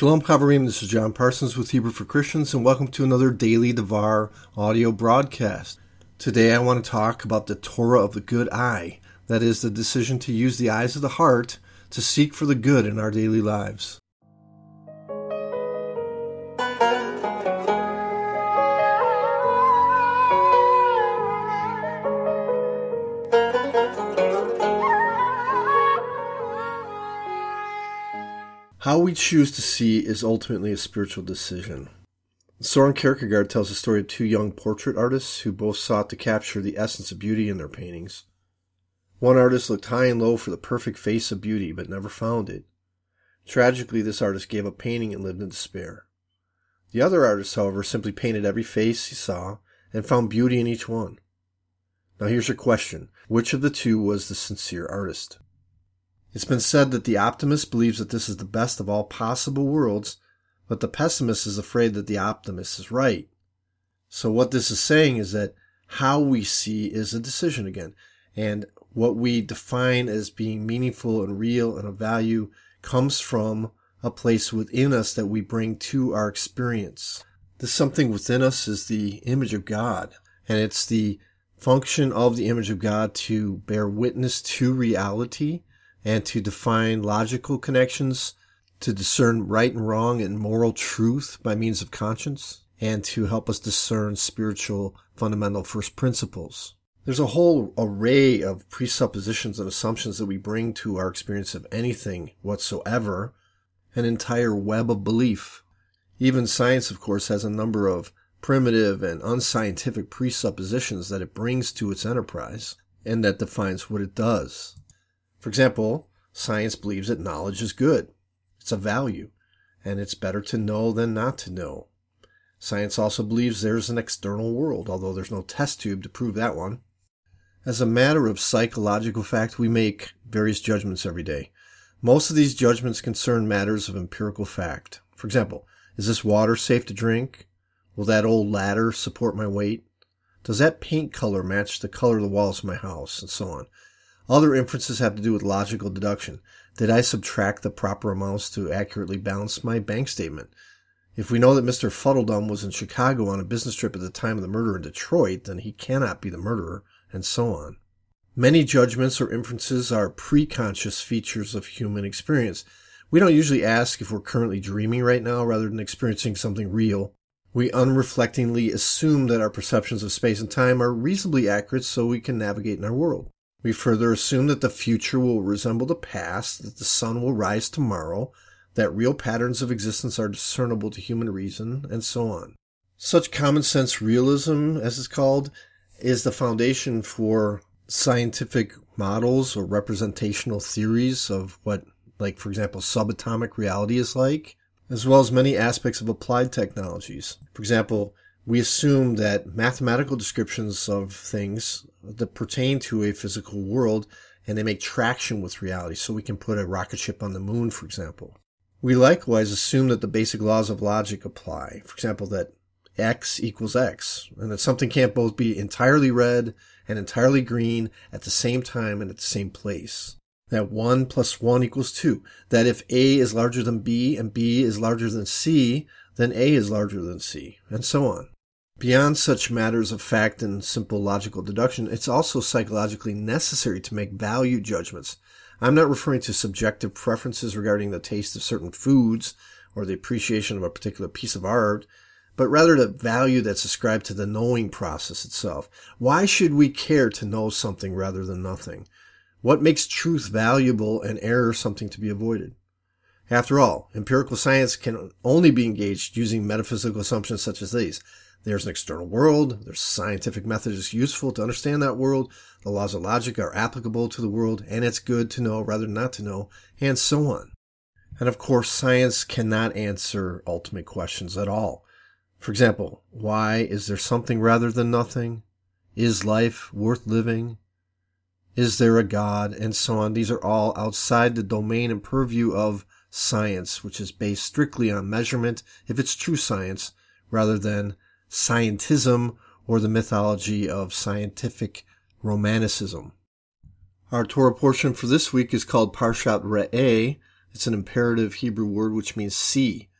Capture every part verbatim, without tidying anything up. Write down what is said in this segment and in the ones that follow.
Shalom Chavarim, this is John Parsons with Hebrew for Christians, and welcome to another Daily Devar audio broadcast. Today I want to talk about the Torah of the good eye, that is, the decision to use the eyes of the heart to seek for the good in our daily lives. How we choose to see is ultimately a spiritual decision. Soren Kierkegaard tells the story of two young portrait artists who both sought to capture the essence of beauty in their paintings. One artist looked high and low for the perfect face of beauty, but never found it. Tragically, this artist gave up painting and lived in despair. The other artist, however, simply painted every face he saw and found beauty in each one. Now here's your question. Which of the two was the sincere artist? It's been said that the optimist believes that this is the best of all possible worlds, but the pessimist is afraid that the optimist is right. So what this is saying is that how we see is a decision again, and what we define as being meaningful and real and of value comes from a place within us that we bring to our experience. This something within us is the image of God, and it's the function of the image of God to bear witness to reality and to define logical connections, to discern right and wrong and moral truth by means of conscience, and to help us discern spiritual fundamental first principles. There's a whole array of presuppositions and assumptions that we bring to our experience of anything whatsoever, an entire web of belief. Even science, of course, has a number of primitive and unscientific presuppositions that it brings to its enterprise, and that defines what it does. For example, science believes that knowledge is good. It's a value, and it's better to know than not to know. Science also believes there's an external world, although there's no test tube to prove that one. As a matter of psychological fact, we make various judgments every day. Most of these judgments concern matters of empirical fact. For example, is this water safe to drink? Will that old ladder support my weight? Does that paint color match the color of the walls of my house? And so on. Other inferences have to do with logical deduction. Did I subtract the proper amounts to accurately balance my bank statement? If we know that Mister Fuddledum was in Chicago on a business trip at the time of the murder in Detroit, then he cannot be the murderer, and so on. Many judgments or inferences are pre-conscious features of human experience. We don't usually ask if we're currently dreaming right now rather than experiencing something real. We unreflectingly assume that our perceptions of space and time are reasonably accurate so we can navigate in our world. We further assume that the future will resemble the past, that the sun will rise tomorrow, that real patterns of existence are discernible to human reason, and so on. Such common sense realism, as it's called, is the foundation for scientific models or representational theories of what, like, for example, subatomic reality is like, as well as many aspects of applied technologies. For example, we assume that mathematical descriptions of things that pertain to a physical world, and they make traction with reality, so we can put a rocket ship on the moon, for example. We likewise assume that the basic laws of logic apply. For example, that X equals X, and that something can't both be entirely red and entirely green at the same time and at the same place. That one plus one equals two. That if A is larger than B and B is larger than C, then A is larger than C, and so on. Beyond such matters of fact and simple logical deduction, it's also psychologically necessary to make value judgments. I'm not referring to subjective preferences regarding the taste of certain foods or the appreciation of a particular piece of art, but rather the value that's ascribed to the knowing process itself. Why should we care to know something rather than nothing? What makes truth valuable and error something to be avoided? After all, empirical science can only be engaged using metaphysical assumptions such as these. There's an external world, there's a scientific method that's useful to understand that world, the laws of logic are applicable to the world, and it's good to know rather than not to know, and so on. And of course, science cannot answer ultimate questions at all. For example, why is there something rather than nothing? Is life worth living? Is there a God? And so on. These are all outside the domain and purview of science, which is based strictly on measurement, if it's true science, rather than scientism or the mythology of scientific romanticism. Our Torah portion for this week is called Parshat Re'eh. It's an imperative Hebrew word which means see.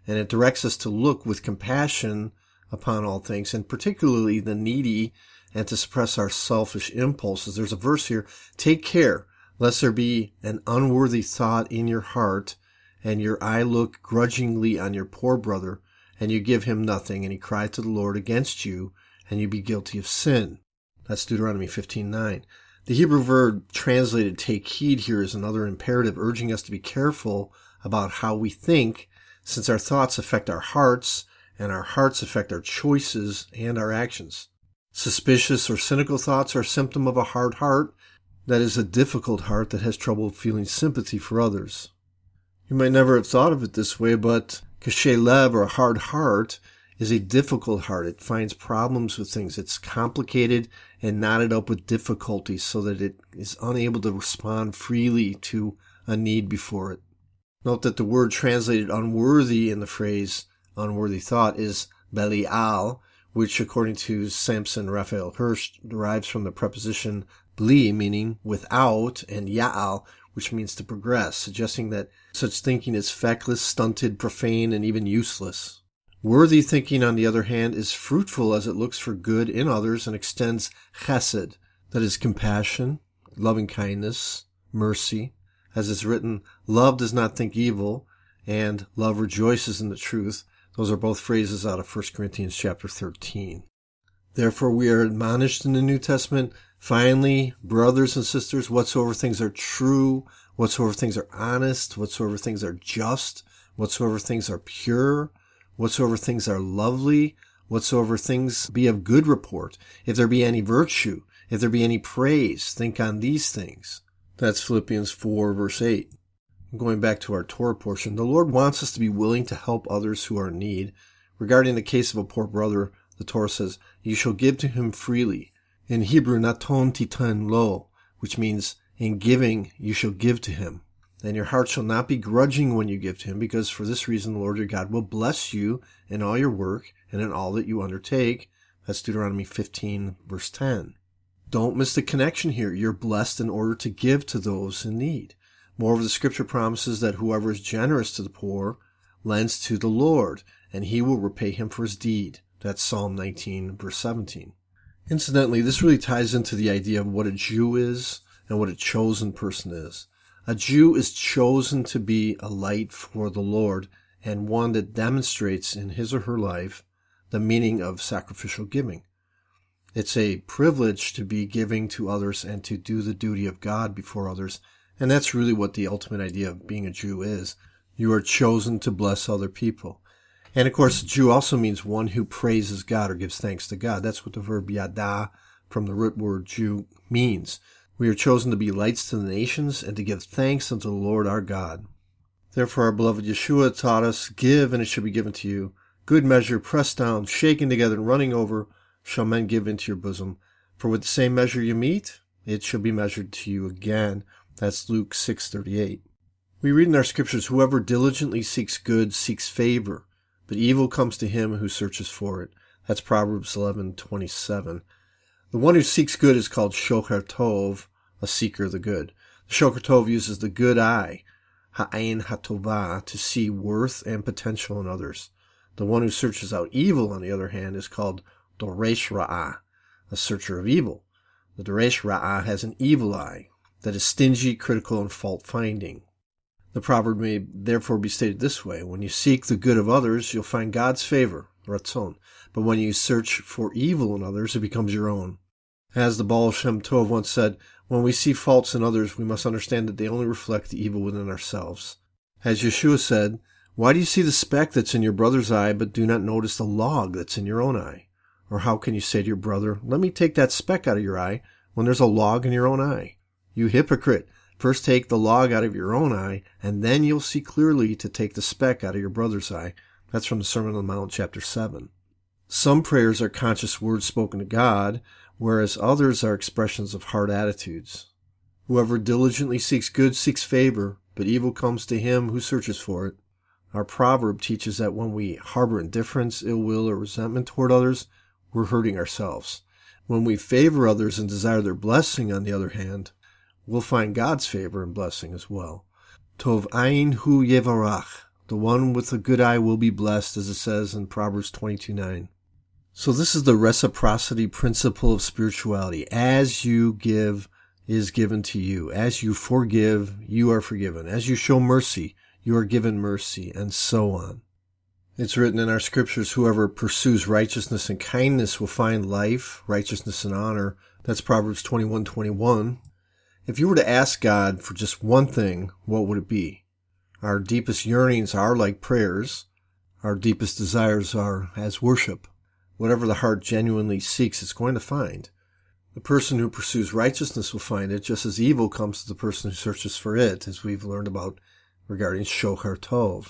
and it directs us to look with compassion upon all things, and particularly the needy, and to suppress our selfish impulses. There's a verse here, take care, lest there be an unworthy thought in your heart, and your eye look grudgingly on your poor brother, and you give him nothing, and he cry to the Lord against you, and you be guilty of sin. That's Deuteronomy fifteen nine. The Hebrew verb translated take heed here is another imperative, urging us to be careful about how we think, since our thoughts affect our hearts, and our hearts affect our choices and our actions. Suspicious or cynical thoughts are a symptom of a hard heart, that is, a difficult heart that has trouble feeling sympathy for others. You might never have thought of it this way, but Kashay Lev, or a hard heart, is a difficult heart. It finds problems with things. It's complicated and knotted up with difficulties so that it is unable to respond freely to a need before it. Note that the word translated unworthy in the phrase unworthy thought is belial, which according to Samson Raphael Hirsch derives from the preposition bli, meaning without, and ya'al, which means to progress, suggesting that such thinking is feckless, stunted, profane, and even useless. Worthy thinking, on the other hand, is fruitful as it looks for good in others and extends chesed, that is compassion, loving kindness, mercy. As is written, love does not think evil, and love rejoices in the truth. Those are both phrases out of First Corinthians chapter thirteen. Therefore we are admonished in the New Testament, finally, brothers and sisters, whatsoever things are true, whatsoever things are honest, whatsoever things are just, whatsoever things are pure, whatsoever things are lovely, whatsoever things be of good report, if there be any virtue, if there be any praise, think on these things. That's Philippians four, verse eight. Going back to our Torah portion, the Lord wants us to be willing to help others who are in need. Regarding the case of a poor brother, the Torah says, you shall give to him freely. In Hebrew, naton titan lo, which means, in giving, you shall give to him. And your heart shall not be grudging when you give to him, because for this reason the Lord your God will bless you in all your work and in all that you undertake. That's Deuteronomy fifteen, verse ten. Don't miss the connection here. You're blessed in order to give to those in need. Moreover, the scripture promises that whoever is generous to the poor lends to the Lord, and he will repay him for his deed. That's Psalm nineteen, verse seventeen. Incidentally, this really ties into the idea of what a Jew is and what a chosen person is. A Jew is chosen to be a light for the Lord, and one that demonstrates in his or her life the meaning of sacrificial giving. It's a privilege to be giving to others and to do the duty of God before others. And that's really what the ultimate idea of being a Jew is. You are chosen to bless other people. And of course, a Jew also means one who praises God or gives thanks to God. That's what the verb yada from the root word Jew means. We are chosen to be lights to the nations and to give thanks unto the Lord our God. Therefore, our beloved Yeshua taught us, give and it shall be given to you. Good measure, pressed down, shaken together, and running over, shall men give into your bosom. For with the same measure you meet, it shall be measured to you again. That's Luke six thirty-eight. We read in our scriptures, whoever diligently seeks good seeks favor, but evil comes to him who searches for it. That's Proverbs eleven twenty-seven. The one who seeks good is called shocher tov, a seeker of the good. The shocher tov uses the good eye, ha'ayin hatovah, to see worth and potential in others. The one who searches out evil, on the other hand, is called doresh ra'ah, a searcher of evil. The doresh ra'ah has an evil eye that is stingy, critical, and fault-finding. The proverb may therefore be stated this way: when you seek the good of others, you'll find God's favor, ratzon. But when you search for evil in others, it becomes your own. As the Baal Shem Tov once said, when we see faults in others, we must understand that they only reflect the evil within ourselves. As Yeshua said, why do you see the speck that's in your brother's eye, but do not notice the log that's in your own eye? Or how can you say to your brother, let me take that speck out of your eye, when there's a log in your own eye? You hypocrite! First take the log out of your own eye, and then you'll see clearly to take the speck out of your brother's eye. That's from the Sermon on the Mount, chapter seven. Some prayers are conscious words spoken to God, whereas others are expressions of heart attitudes. Whoever diligently seeks good seeks favor, but evil comes to him who searches for it. Our proverb teaches that when we harbor indifference, ill will, or resentment toward others, we're hurting ourselves. When we favor others and desire their blessing, on the other hand, we'll find God's favor and blessing as well. Tov ayin hu yevarach. The one with a good eye will be blessed, as it says in Proverbs twenty-two nine. So this is the reciprocity principle of spirituality. As you give, is given to you. As you forgive, you are forgiven. As you show mercy, you are given mercy, and so on. It's written in our scriptures, whoever pursues righteousness and kindness will find life, righteousness, and honor. That's Proverbs twenty-one twenty-one. If you were to ask God for just one thing, what would it be? Our deepest yearnings are like prayers. Our deepest desires are as worship. Whatever the heart genuinely seeks, it's going to find. The person who pursues righteousness will find it, just as evil comes to the person who searches for it, as we've learned about regarding Shochar Tov.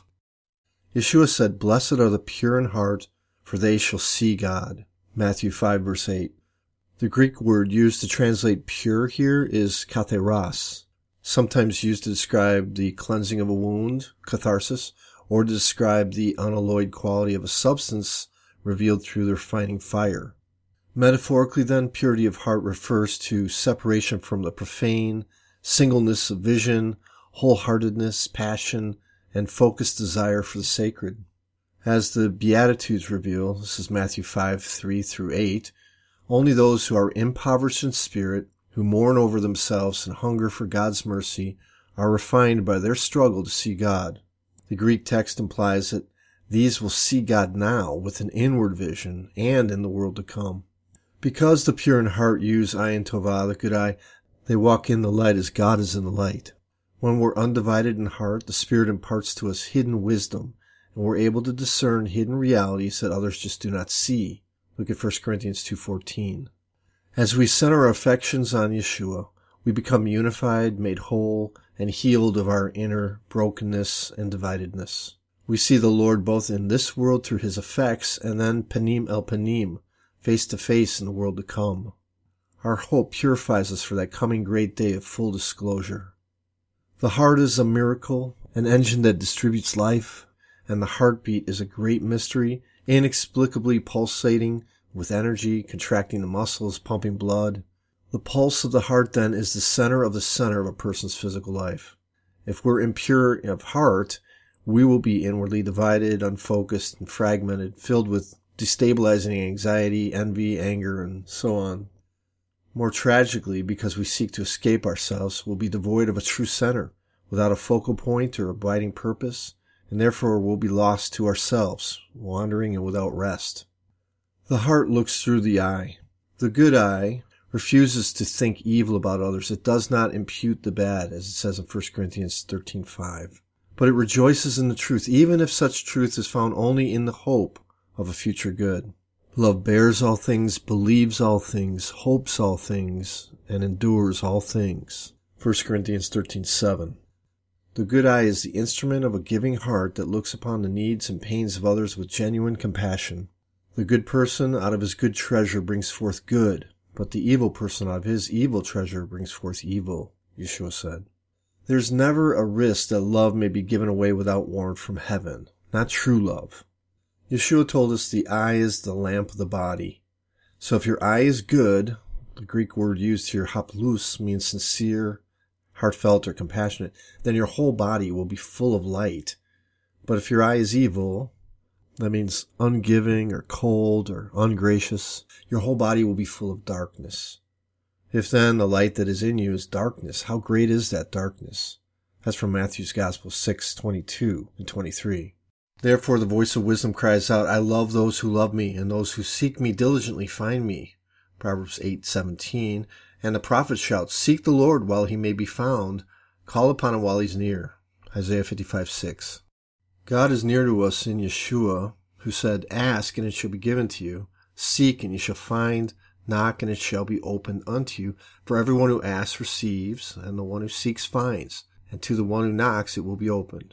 Yeshua said, "Blessed are the pure in heart, for they shall see God." Matthew five, verse eight. The Greek word used to translate pure here is katheros, sometimes used to describe the cleansing of a wound, catharsis, or to describe the unalloyed quality of a substance revealed through the refining fire. Metaphorically, then, purity of heart refers to separation from the profane, singleness of vision, wholeheartedness, passion, and focused desire for the sacred. As the Beatitudes reveal, this is Matthew five, three through eight, only those who are impoverished in spirit, who mourn over themselves and hunger for God's mercy, are refined by their struggle to see God. The Greek text implies that these will see God now with an inward vision and in the world to come. Because the pure in heart use ayin tovah, the good eye, they walk in the light as God is in the light. When we're undivided in heart, the Spirit imparts to us hidden wisdom, and we're able to discern hidden realities that others just do not see. Look at First Corinthians two fourteen. As we center our affections on Yeshua, we become unified, made whole, and healed of our inner brokenness and dividedness. We see the Lord both in this world through his effects, and then panim el panim, face to face in the world to come. Our hope purifies us for that coming great day of full disclosure. The heart is a miracle, an engine that distributes life, and the heartbeat is a great mystery, inexplicably pulsating with energy, contracting the muscles, pumping blood. The pulse of the heart, then, is the center of the center of a person's physical life. If we're impure of heart, we will be inwardly divided, unfocused, and fragmented, filled with destabilizing anxiety, envy, anger, and so on. More tragically, because we seek to escape ourselves, we'll be devoid of a true center, without a focal point or abiding purpose, and therefore we'll be lost to ourselves, wandering and without rest. The heart looks through the eye. The good eye refuses to think evil about others. It does not impute the bad, as it says in First Corinthians thirteen five. But it rejoices in the truth, even if such truth is found only in the hope of a future good. Love bears all things, believes all things, hopes all things, and endures all things. First Corinthians thirteen seven. The good eye is the instrument of a giving heart that looks upon the needs and pains of others with genuine compassion. The good person out of his good treasure brings forth good, but the evil person out of his evil treasure brings forth evil, Yeshua said. There's never a risk that love may be given away without warrant from heaven, not true love. Yeshua told us the eye is the lamp of the body. So if your eye is good, the Greek word used here, haplus, means sincere, heartfelt, or compassionate, then your whole body will be full of light. But if your eye is evil, that means ungiving or cold or ungracious, your whole body will be full of darkness. If then the light that is in you is darkness, how great is that darkness? That's from Matthew's Gospel six twenty-two and twenty-three. Therefore the voice of wisdom cries out, I love those who love me, and those who seek me diligently find me. Proverbs eight seventeen. And the prophet shouts, seek the Lord while he may be found, call upon him while he's near. Isaiah fifty-five six. God is near to us in Yeshua, who said, ask and it shall be given to you, seek and you shall find, knock and it shall be opened unto you. For everyone who asks receives, and the one who seeks finds, and to the one who knocks it will be opened.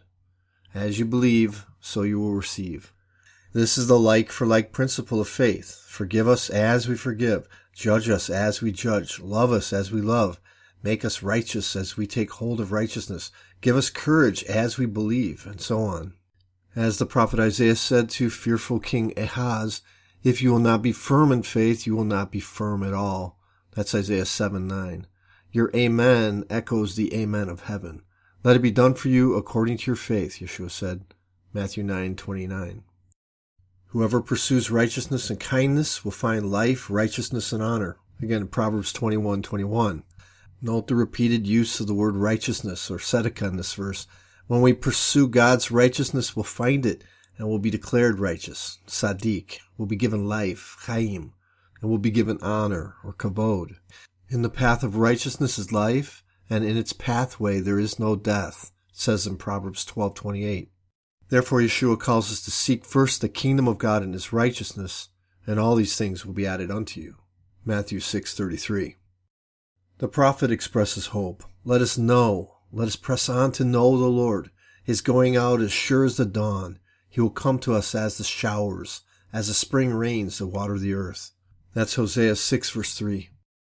As you believe, so you will receive. This is the like for like principle of faith. Forgive us as we forgive. Judge us as we judge. Love us as we love. Make us righteous as we take hold of righteousness. Give us courage as we believe, and so on. As the prophet Isaiah said to fearful King Ahaz, if you will not be firm in faith, you will not be firm at all. That's Isaiah seven nine. Your amen echoes the amen of heaven. Let it be done for you according to your faith, Yeshua said. Matthew nine twenty-nine. Whoever pursues righteousness and kindness will find life, righteousness, and honor. Again, Proverbs twenty-one twenty-one. Note the repeated use of the word righteousness or tzedakah in this verse. When we pursue God's righteousness, we'll find it and will be declared righteous. Tzaddik will be given life, chaim, and will be given honor or kavod. In the path of righteousness is life, and in its pathway there is no death, it says in Proverbs twelve twenty-eight. Therefore, Yeshua calls us to seek first the kingdom of God and his righteousness, and all these things will be added unto you. Matthew six thirty-three. The prophet expresses hope. Let us know, let us press on to know the Lord. His going out is sure as the dawn. He will come to us as the showers, as the spring rains to water the earth. That's Hosea six verse three.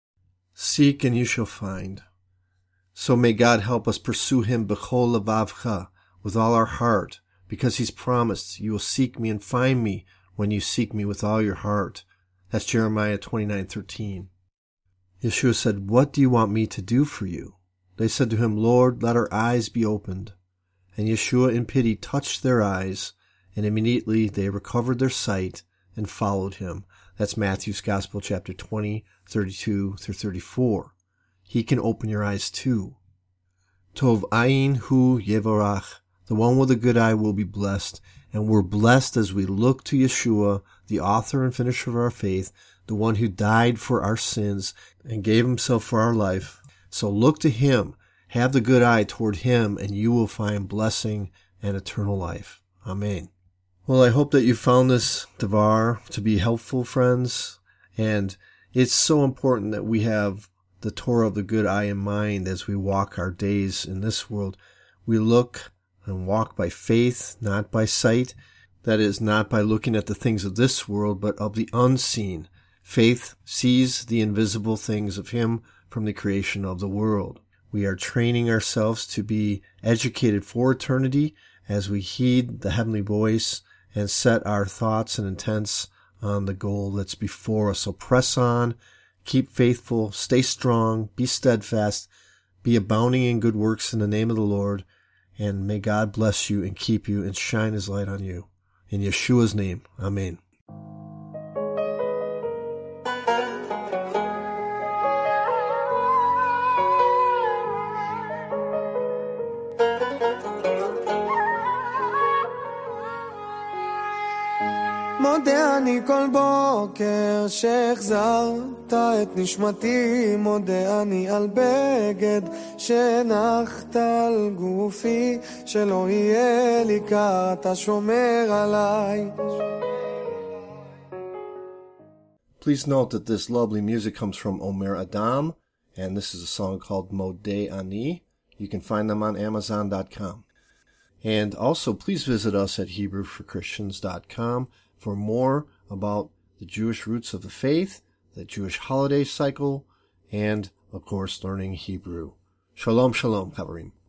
Seek and you shall find. So may God help us pursue him b'chol levavcha, with all our heart, because he's promised, you will seek me and find me when you seek me with all your heart. That's Jeremiah twenty-nine thirteen. Yeshua said, what do you want me to do for you? They said to him, Lord, let our eyes be opened. And Yeshua in pity touched their eyes, and immediately they recovered their sight and followed him. That's Matthew's Gospel, chapter twenty, thirty-two through thirty-four. He can open your eyes too. Tov ayin hu yevorach. The one with a good eye will be blessed, and we're blessed as we look to Yeshua, the author and finisher of our faith, the one who died for our sins and gave himself for our life. So look to him, have the good eye toward him, and you will find blessing and eternal life. Amen. Well, I hope that you found this Devar to be helpful, friends, and it's so important that we have the Torah of the good eye in mind as we walk our days in this world. We look and walk by faith, not by sight. That is, not by looking at the things of this world, but of the unseen. Faith sees the invisible things of him from the creation of the world. We are training ourselves to be educated for eternity as we heed the heavenly voice and set our thoughts and intents on the goal that's before us. So press on, keep faithful, stay strong, be steadfast, be abounding in good works in the name of the Lord, and may God bless you and keep you and shine his light on you. In Yeshua's name, Amen. מודה אני כל בוקר שהחזרת את נשמתי, מודה אני על בגד שנחת על גופי, שלא יהיה לי קר, אתה שומר עליי. Please note that this lovely music comes from Omer Adam, and this is a song called Modeh Ani. You can find them on amazon dot com. And also, please visit us at hebrew for christians dot com for more about the Jewish roots of the faith, the Jewish holiday cycle, and, of course, learning Hebrew. Shalom, shalom, Chavarim.